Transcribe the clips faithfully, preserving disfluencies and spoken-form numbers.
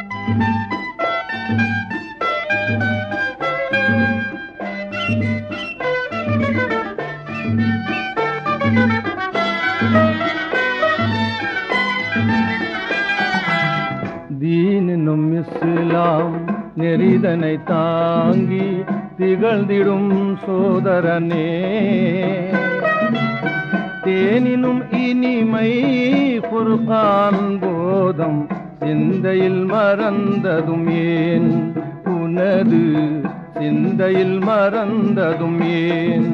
தீனும் இஸ்லாம் நெறிதனை தாங்கி திகழ்ந்திடும் சோதரனே, தேனினும் இனிமை குர்ஆன் போதம் சிந்தையில் மறந்ததும் ஏன், உனது சிந்தையில் மறந்ததும் ஏன்.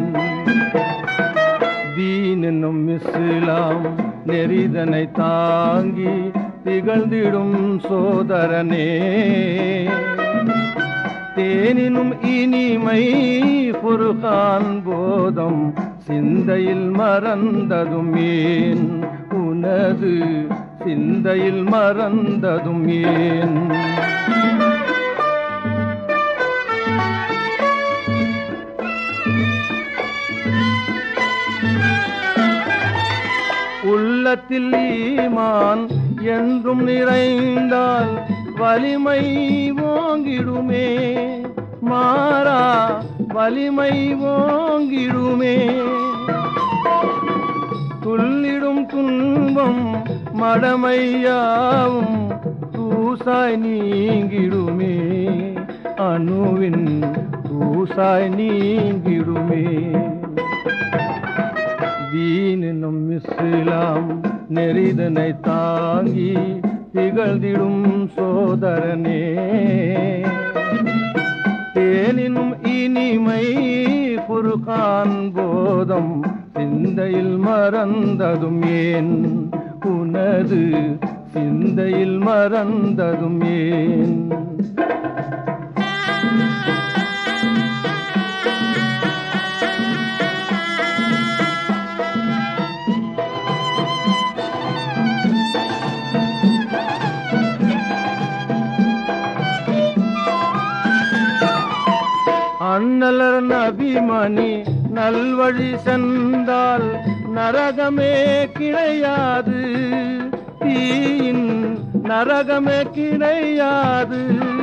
தீனும் இஸ்லாம் நெறிதனை தாங்கி திகழ்ந்திடும் சோதரனே, தேனினும் இனிமை குர்ஆன் போதம் சிந்தையில் மறந்ததும் ஏன், உனது சிந்தையில் மறந்ததும் ஏன். உள்ளத்தில் ஈமான் என்றும் நிறைந்தால் வலிமை ஓங்கிடுமே, மாறா வலிமை ஓங்கிடுமே. துள்ளிடும் துன்பம் மடமையாவும் தூசாய் நீங்கிடுமே, அணுவின் தூசாய் நீங்கிடுமே. தீனும் இஸ்லாம் நெறிதனை தாங்கி திகழ்ந்திடும் சோதரனே, தேனினும் இனிமை குர்ஆன் போதம் சிந்தையில் மறந்ததும் ஏன், உனது சிந்தையில் மறந்ததும் ஏன். அண்ணலர் நபிமணி நல்வழி சென்றால் நரகமே கிடையாது, தீயின் நரகமே கிடையாது.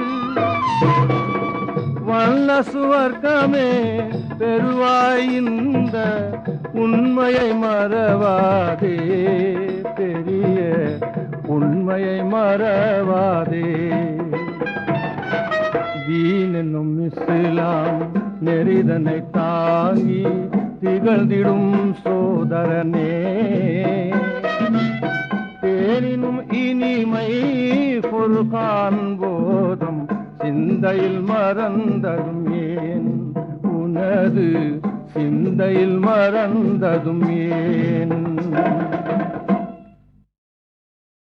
வல்ல சுவர்க்கமே பெருவாய் இந்த உண்மையை மறவாதே, பெரிய உண்மையை மறவாதே. தீனும் இஸ்லாம் நெறிதனை தாங்கி திகழ்ந்திடும் சோதரனே, தேனினும் இனிமை குர்ஆன் போதம் சிந்தையில் மறந்ததும் ஏன், உனது சிந்தையில் மறந்ததும் ஏன்.